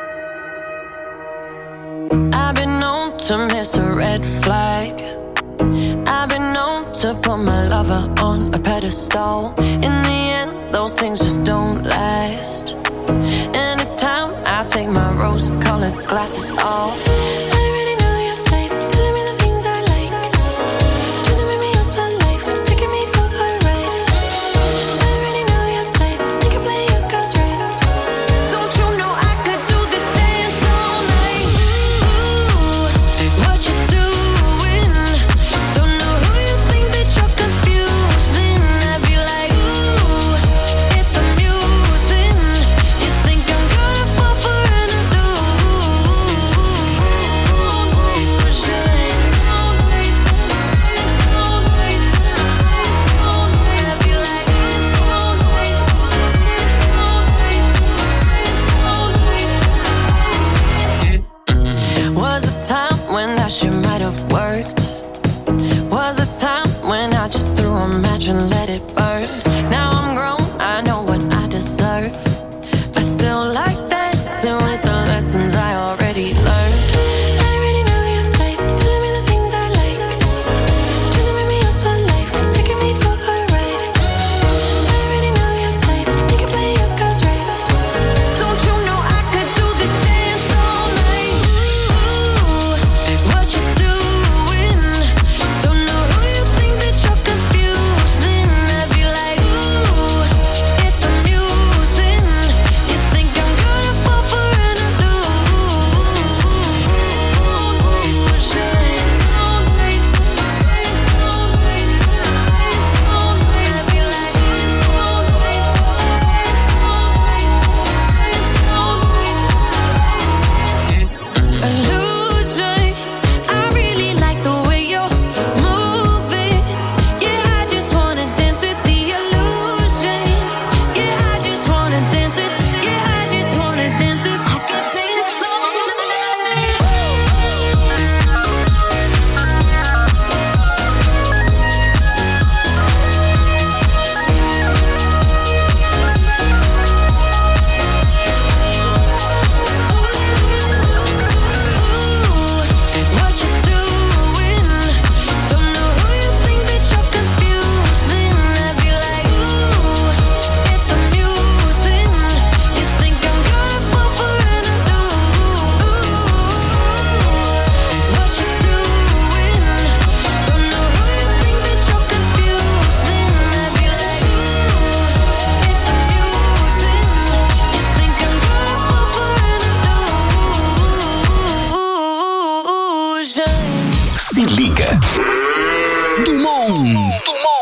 I've been known to miss a red flag. I've been known to put my lover on a pedestal. In the end, those things just don't last. And it's time I take my rose-colored glasses off. I already know your type, telling me the things I like. Trying to make me yours for life, taking me for a ride. I already know your type, you can play your cards right. Don't you know I could do this dance all night? Ooh, what you doing? Don't know who you think that you're confusing. I'd be like, ooh, it's amusing. You think I'm gonna fall for an illusion? Was a time when that shit might have worked. Was a time when I just threw a match and let it burn. Now I'm grown, I know what I deserve. I still like dancing with the lessons I already learned. I already know your type, telling me the things I like. Trying to make me yours for life, taking me for a ride. I already know your type, you can play your cards right. Don't you know I could do this dance all night? Ooh, what you doing? Don't know who you think that you're confusing. I'd be like, ooh, it's amusing. You think I'm gonna fall for an illusion? I really like the way you're moving. Yeah, I just wanna dance with the illusion. Yeah, I just wanna dance with. Yeah, I just wanna dance with. I could dance all what you doing? Don't know who you think that you're confusing. I'd be like, ooh, it's amusing. You think I'm gonna fall for an illusion? What you doing? Don't know who you think that you're confusing. I'd be like, ooh, it's amusing. You think I'm gonna fall for an illusion? Se liga. Dumont.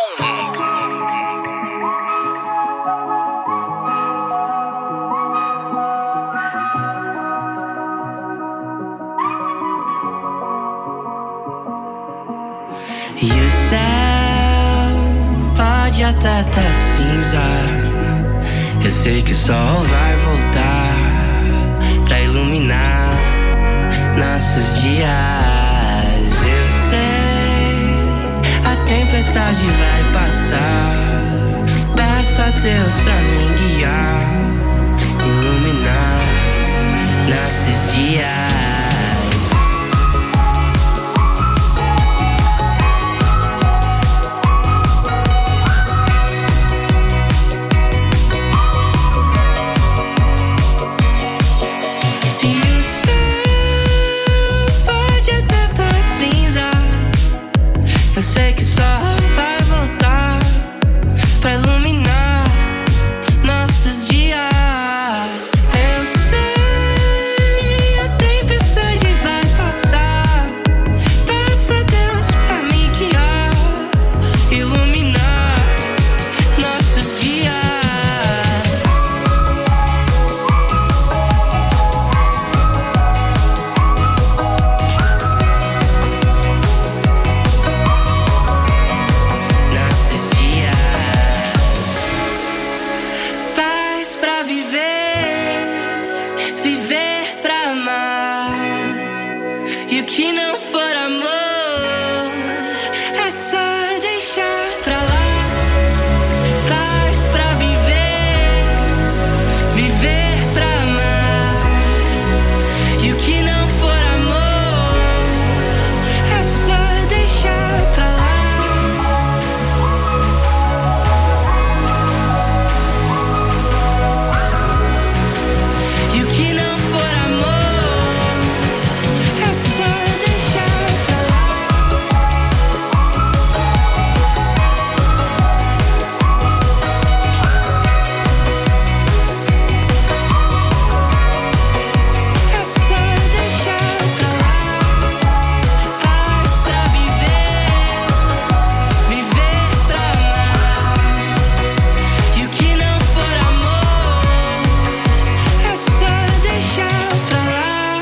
E o céu pode até tá cinza. Eu sei que o sol vai voltar pra iluminar nossos dias. Eu sei, a tempestade vai passar. Peço a Deus pra me guiar, iluminar nossos dias. E o que não for amor é só deixar pra lá. Paz pra viver, viver pra amar. E o que não for amor é só deixar pra lá. E o que não for amor é só deixar pra lá. É só deixar pra lá. Paz pra viver, viver pra amar. E o que não for amor é só deixar pra lá.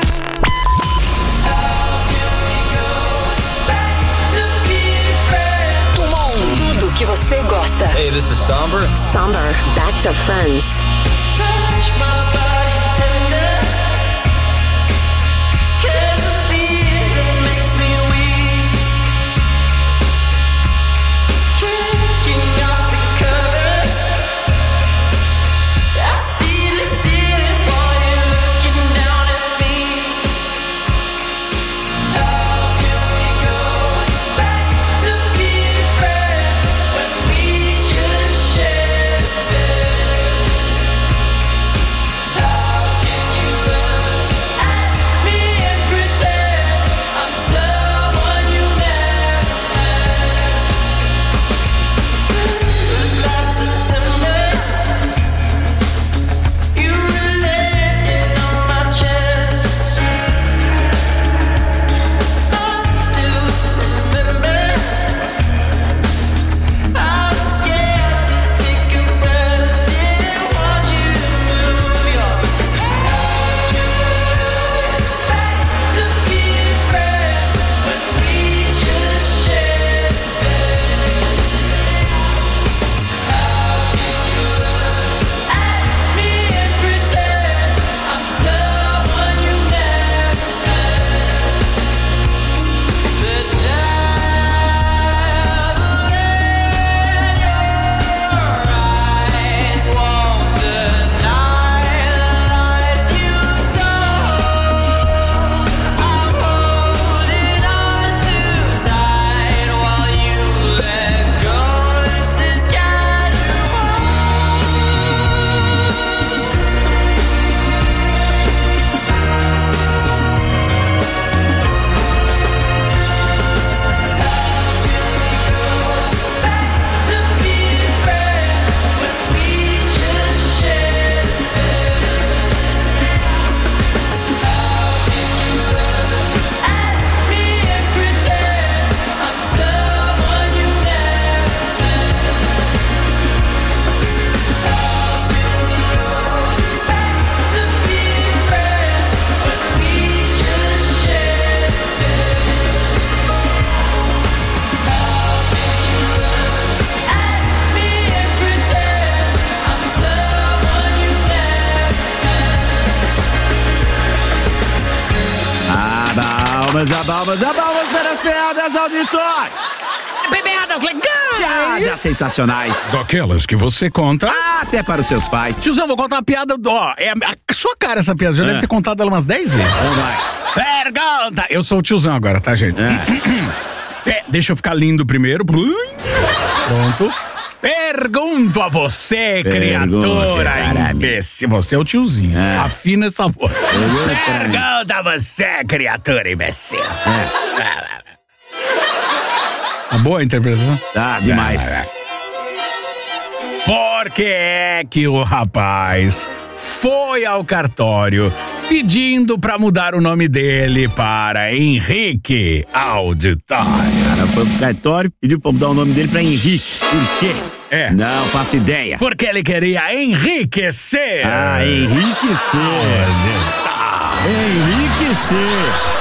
Tudo que você gosta. Hey, this is Somber. Somber, Back to Friends. Touch my body tender, 'cause the feeling makes me weak. Kicking out the covers, I see the ceiling while you're looking down at me. How can we go back to being friends when we just shared a bed? How can you look at me and pretend I'm someone you never met? This last December, you were laying on my chest. I still remember, I was scared to take a breath. Didn't want you to move your back to being friends when we just shared a bed. How can you look at me and pretend I'm someone you never met? The devil in your eyes won't deny the lies you sold. I'm holding on too tight while you let go. This has got you to being friends when we just shared a bed. How can you look at me and pretend I'm someone you never met? How can we go back to being friends when we just shared a bed? How can you look at me and pretend I'm someone you never Abalmas para as piadas, auditório! Piadas legais! Piadas sensacionais. Daquelas que você conta. Até para os seus pais. Tiozão, vou contar uma piada. Ó, é a sua cara essa piada. Já deve ter contado ela umas 10 vezes. Vamos lá. Pergunta! Eu sou o tiozão agora, tá, gente? Deixa eu ficar lindo primeiro. Pronto. Pergunto a você, criatura imbecil. Você é o tiozinho. Afina essa voz. Pergunta a você, criatura imbecil. Tá boa a interpretação? Tá, demais. Por que é que o rapaz foi ao cartório pedindo pra mudar o nome dele para Henrique Auditório? Cara, foi pro cartório, pediu pra mudar o nome dele pra Henrique. Por quê? Não faço ideia. Porque ele queria enriquecer. Enriquecer. Enriquecer.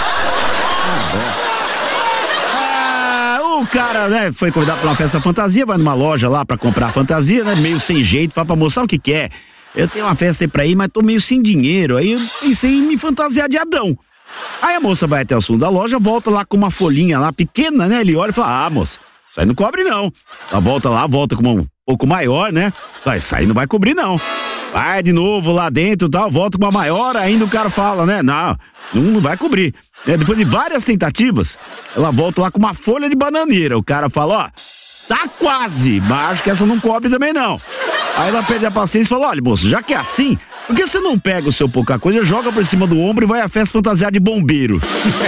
O cara, né, foi convidado pra uma festa fantasia, vai numa loja lá pra comprar fantasia, né, meio sem jeito, fala pra moça, o que quer? Eu tenho uma festa aí pra ir, mas tô meio sem dinheiro. Aí eu pensei em me fantasiar de Adão. Aí a moça vai até o fundo da loja, volta lá com uma folhinha lá pequena, né? Ele olha e fala, moça, isso aí não cobre não. Ela volta com um pouco maior, né? Isso aí não vai cobrir não. Vai de novo lá dentro e tal, volta com uma maior, ainda o cara fala, né? Não vai cobrir. Depois de várias tentativas, ela volta lá com uma folha de bananeira. O cara fala, tá quase, mas acho que essa não cobre também não. Aí ela perde a paciência e fala, olha, moço, já que é assim, por que você não pega o seu pouca coisa, joga por cima do ombro e vai à festa fantasiada de bombeiro?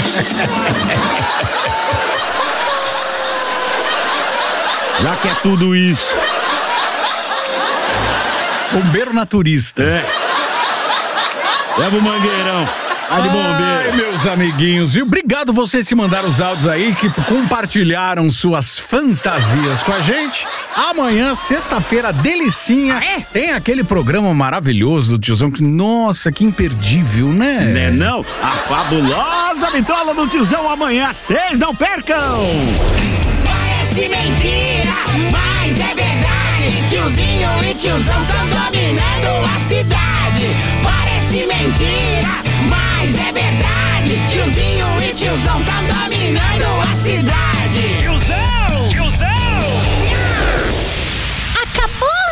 Já que é tudo isso. Bombeiro naturista. Leva o mangueirão. De bombeiro. Ai, meus amiguinhos, e obrigado vocês que mandaram os áudios aí, que compartilharam suas fantasias com a gente. Amanhã, sexta-feira, delicinha, tem aquele programa maravilhoso do Tiozão, que, nossa, que imperdível, né? Não? A fabulosa vitrola do Tiozão amanhã às 6, não percam! Parece mentira, mas é verdade. Tiozinho e tiozão tão dominando a cidade. Parece mentira, mas é verdade. Tiozinho e tiozão tão dominando